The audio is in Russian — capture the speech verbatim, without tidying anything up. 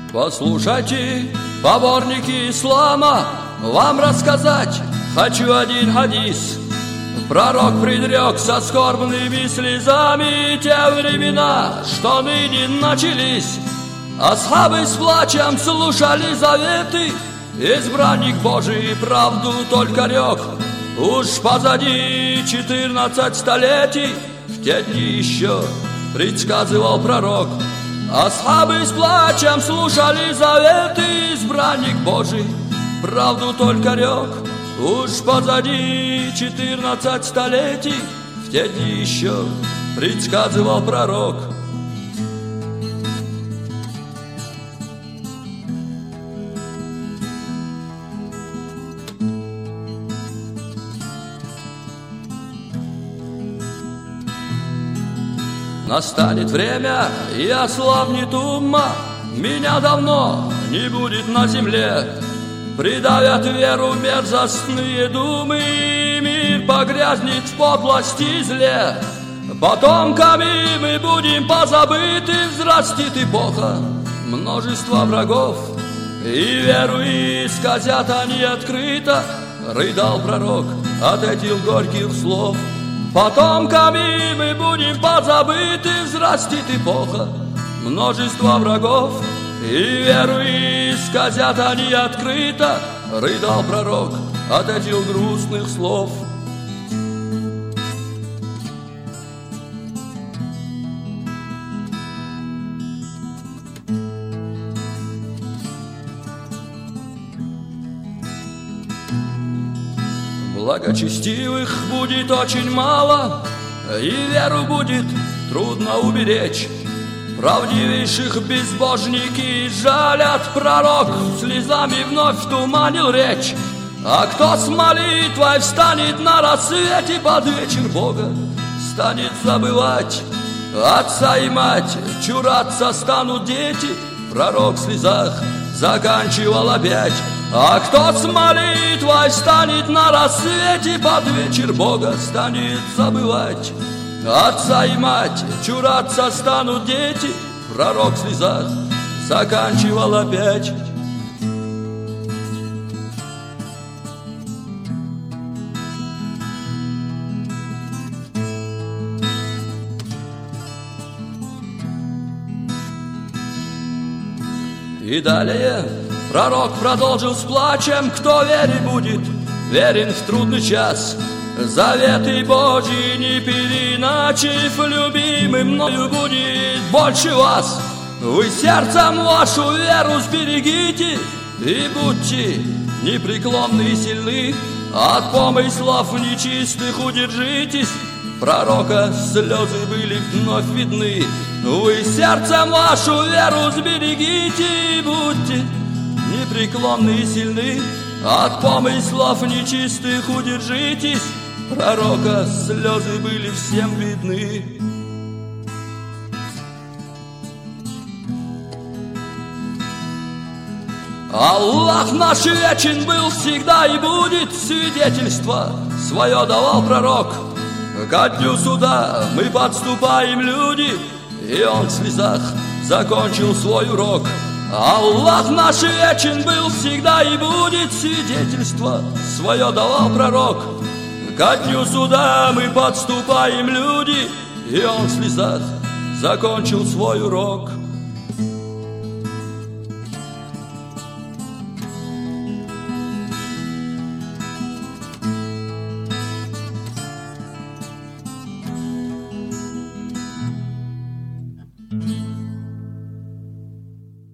Послушайте, поборники ислама, вам рассказать хочу один хадис. Пророк предрек со скорбными слезами те времена, что ныне начались. Асхабы с плачем слушали заветы, избранник Божий правду только рек. Уж позади четырнадцать столетий, в те дни еще предсказывал пророк. Асхабы с плачем слушали заветы, избранник Божий правду только рек. Уж позади четырнадцать столетий, в те дни еще предсказывал пророк. Настанет время, и ослабнет умма, меня давно не будет на земле. Придавят веру мерзостные думы, и мир погрязнет в подлости и зле. Потомками мы будем позабыты, взрастет эпоха множество врагов, и веру исказят они открыто, рыдал пророк от этих горьких слов. Потомками мы будем позабыты, взрастет эпоха множество врагов, и веру исказят они открыто, рыдал пророк от этих грустных слов. Благочестивых будет очень мало, и веру будет трудно уберечь. Правдивейших безбожники жалят, пророк слезами вновь туманил речь. А кто с молитвой встанет на рассвете под вечер Бога, станет забывать отца и мать, чураться станут дети, пророк в слезах заканчивал опять. А кто с молитвой станет на рассвете под вечер Бога, станет забывать отца и мать, чураться станут дети, пророк в слезах заканчивал опять. И далее пророк продолжил с плачем: кто вере будет, верен в трудный час. Заветы Божьи не переначив, любимый мною будет больше вас. Вы сердцем вашу веру сберегите и будьте непреклонны и сильны. От помыслов нечистых удержитесь, пророка слезы были вновь видны. Вы сердцем вашу веру сберегите и будьте непреклонны и сильны. От помыслов нечистых удержитесь, пророка слезы были всем видны. Аллах наш вечен был всегда и будет, свидетельство свое давал пророк. Ко дню суда мы подступаем, люди, и он в слезах закончил свой урок. Аллах наш вечен был всегда и будет, свидетельство свое давал пророк. Ко дню суда мы подступаем, люди, и он в слезах закончил свой урок.